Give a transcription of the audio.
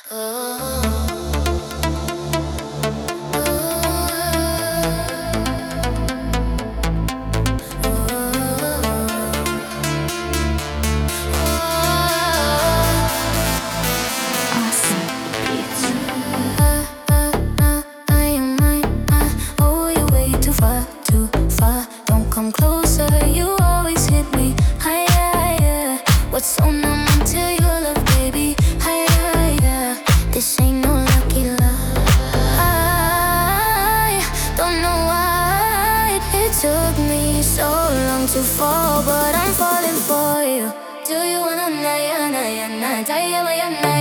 Closer, you always hit me higher. What's so numb until your love, baby? Higher. This ain't no lucky love. I don't know why it took me so long to fall, but I'm falling for you. Do you wanna